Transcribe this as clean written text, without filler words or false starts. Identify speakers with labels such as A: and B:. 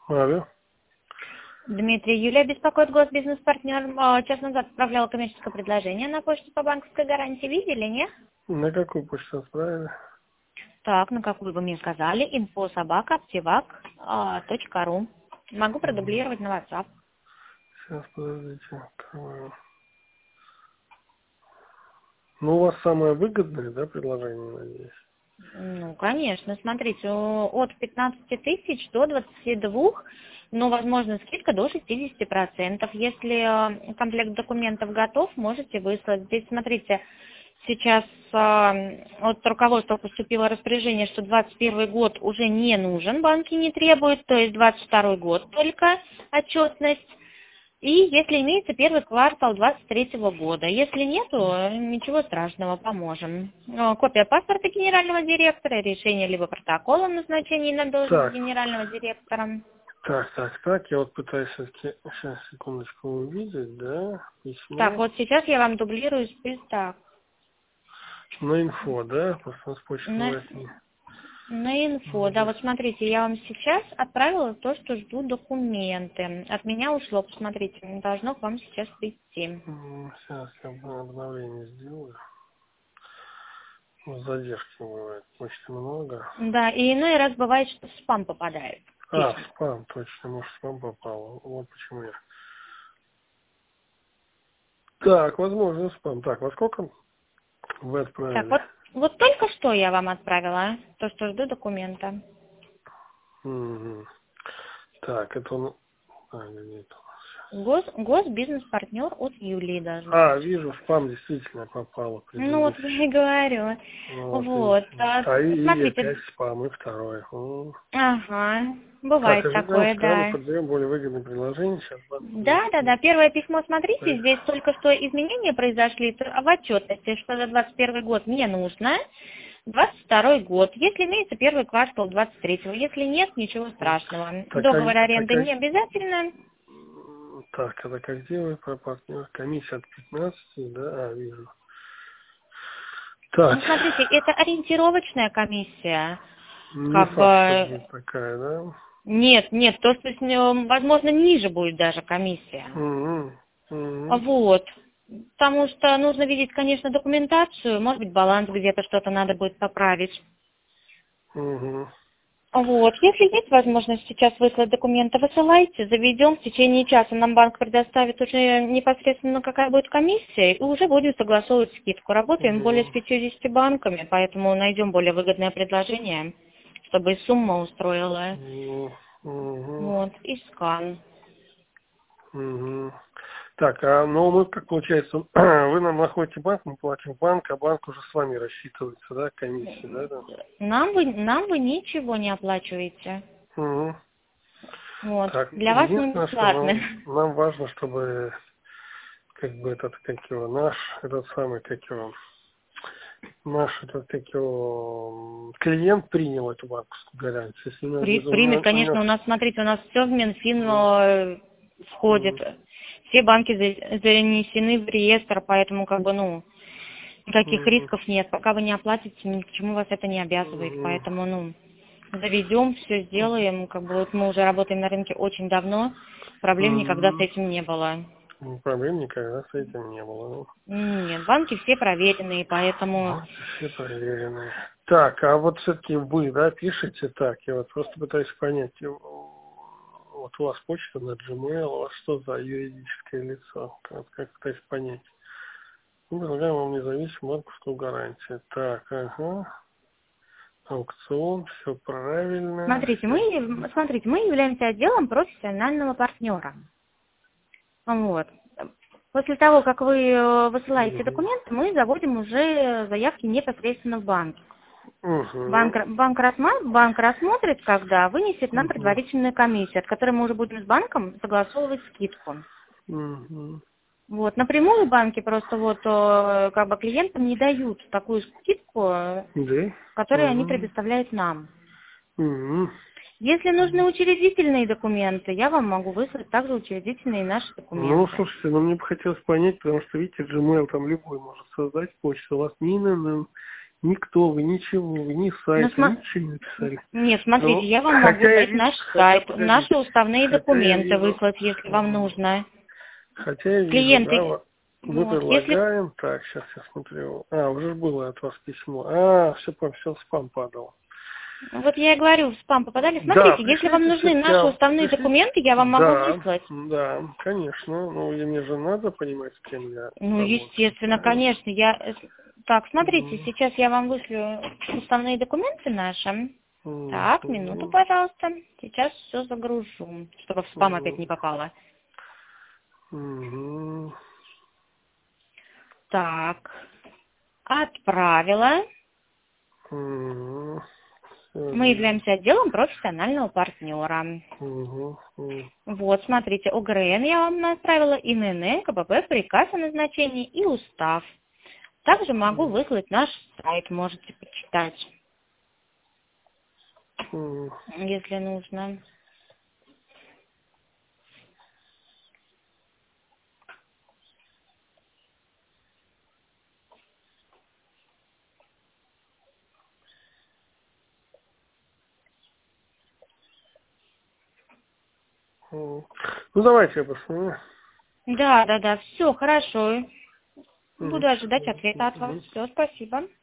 A: Алло.
B: Дмитрий, Юлия беспокоит госбизнес-партнер. Час назад отправляла коммерческое предложение на почту по банковской гарантии. Видели, нет?
A: На какую почту отправили?
B: Так, на какую вы мне сказали? info@aptivac.ru. Могу продублировать на WhatsApp.
A: Сейчас, подождите. Открою. Ну, у вас самое выгодное, да, предложение, надеюсь?
B: Ну, конечно. Смотрите, от 15 тысяч до 22, но возможно скидка до 60%. Если комплект документов готов, можете выслать. Здесь, смотрите, сейчас от руководства поступило распоряжение, что 2021 год уже не нужен, банки не требуют, то есть 2022 год только отчетность. И если имеется первый квартал 2023 года. Если нету, ничего страшного, поможем. Копия паспорта генерального директора, решение либо протокола о назначении на должность
A: Так,
B: генерального директора.
A: так. Я вот пытаюсь все-таки, сейчас, секундочку, увидеть, да,
B: Так,
A: письмо.
B: вот сейчас я вам дублирую список.
A: На инфо, да, просто у нас почта
B: На,
A: бывает не...
B: на инфо. Да, вот смотрите, я вам сейчас отправила то, что жду документы. От меня ушло, посмотрите, должно к вам сейчас прийти.
A: Сейчас я обновление сделаю. Задержки бывает, почты много.
B: Да, и иной раз бывает, что в спам попадает
A: А, в
B: письма.
A: спам, точно, может, в спам попало. Вот почему я. Так, возможно, спам. Так, во сколько вы
B: Так,
A: отправили?
B: вот только что я вам отправила, то, что жду документа.
A: Мгм. Так, это он... А, нет.
B: Госбизнес-партнер от Юлии должно
A: А,
B: быть.
A: вижу, спам действительно попало
B: Ну вот я и
A: предыдущий.
B: говорю.
A: Вот,
B: Вот.
A: видите. А и
B: Смотрите.
A: опять спам, и второй.
B: Ага.
A: Так,
B: Бывает
A: ожидаем
B: такое,
A: скрана,
B: да.
A: подберем более выгодное предложение. Сейчас,
B: Да. Первое письмо, смотрите,
A: так.
B: здесь только что изменения произошли в отчетности, что за 21 год не нужно. 22 год. Если имеется первый квартал 23-го, если нет, ничего страшного.
A: Так,
B: Договор аренды не обязательно.
A: так, это как делаю про партнер? Комиссия от 15, да, вижу. Так,
B: Ну, смотрите, это ориентировочная комиссия.
A: не
B: Как
A: факт, что
B: бы
A: будет такая, да?
B: нет, то есть, возможно, ниже будет даже комиссия.
A: Мгм. Мгм.
B: Вот. Потому что нужно видеть, конечно, документацию, может быть, баланс где-то что-то надо будет поправить.
A: Мгм.
B: Вот. Если есть возможность сейчас выслать документы, высылайте, заведем. В течение часа нам банк предоставит уже непосредственно, какая будет комиссия, и уже будем согласовывать скидку. Работаем более с
A: Мгм.
B: 50 банками, поэтому найдем более выгодное предложение, чтобы и сумма устроила.
A: Мгм.
B: Вот. И скан.
A: Мгм. Так, ну мы как получается, вы нам находите банк, мы платим в банк, а банк уже с вами рассчитывается, да, комиссия, да? Да?
B: Нам вы ничего не оплачиваете.
A: Мгм.
B: Вот.
A: Так,
B: Для вас мы
A: единственное, что
B: бесплатны.
A: нам важно, чтобы как бы этот, как его, наш, этот самый, как его, наш этот, как его, клиент принял эту банковскую гарантию. Если
B: Примет, конечно, у нас, смотрите, у нас все в Минфин входит.
A: Мгм.
B: Все банки занесены в реестр, поэтому никаких
A: Мгм.
B: рисков нет. Пока вы не оплатите, ни к чему вас это не обязывает.
A: Мгм.
B: Поэтому заведем, все сделаем. Вот мы уже работаем на рынке очень давно, проблем никогда с
A: Мгм.
B: этим не было.
A: Проблем никогда с этим не было.
B: Нет, банки все проверенные, поэтому
A: Вот, все проверенные. Так, а вот все-таки вы, да, пишете так, я вот просто пытаюсь понять, вот у вас почта на Gmail, у вас что за юридическое лицо? Как пытаюсь понять. Мы предлагаем вам независимую банковскую гарантию. Так, ага, аукцион, все правильно, все.
B: смотрите, мы являемся отделом профессионального партнера. Вот. После того, как вы высылаете
A: Угу.
B: документы, мы заводим уже заявки непосредственно в банк.
A: Угу.
B: Банк рассмотрит, когда вынесет нам
A: Угу.
B: предварительную комиссию, от которой мы уже будем с банком согласовывать скидку.
A: Угу.
B: Вот. Напрямую банки просто клиентам не дают такую скидку,
A: Да?
B: которую они
A: Угу.
B: предоставляют нам.
A: Угу.
B: Если нужны учредительные документы, я вам могу выслать также учредительные наши
A: Ну,
B: документы.
A: слушайте, мне бы хотелось понять, потому что, видите, Gmail там любой может создать почту. У вас ни ИНН, Никто, вы ничего, вы ни сайт, ничего не писали.
B: Нет, смотрите, я вам могу дать наш сайт, наши уставные документы выслать, если вам нужно.
A: Хотя я вижу,
B: Клиенты,
A: да, мы предлагаем, так, сейчас я смотрю, уже было от вас письмо, все в спам падало.
B: Вот я и говорю, в спам попадали. Смотрите,
A: Да,
B: если вам нужны наши уставные документы, я вам могу выслать.
A: Да, конечно. Ну, и мне же надо понимать, с кем я работаю.
B: Естественно, конечно. Так, смотрите, сейчас я вам вышлю уставные документы наши. Так, минуту, пожалуйста. Сейчас все загружу, чтобы в спам опять не попало. Так, отправила. Мы являемся отделом профессионального партнера. Вот, смотрите, ОГРН я вам отправила, ИНН, КПП, приказ о назначении и устав. Также могу выслать наш сайт, можете почитать, если нужно.
A: Ну, давайте я посмотрю.
B: Да, все, хорошо. Буду ожидать ответа от вас. Все, спасибо.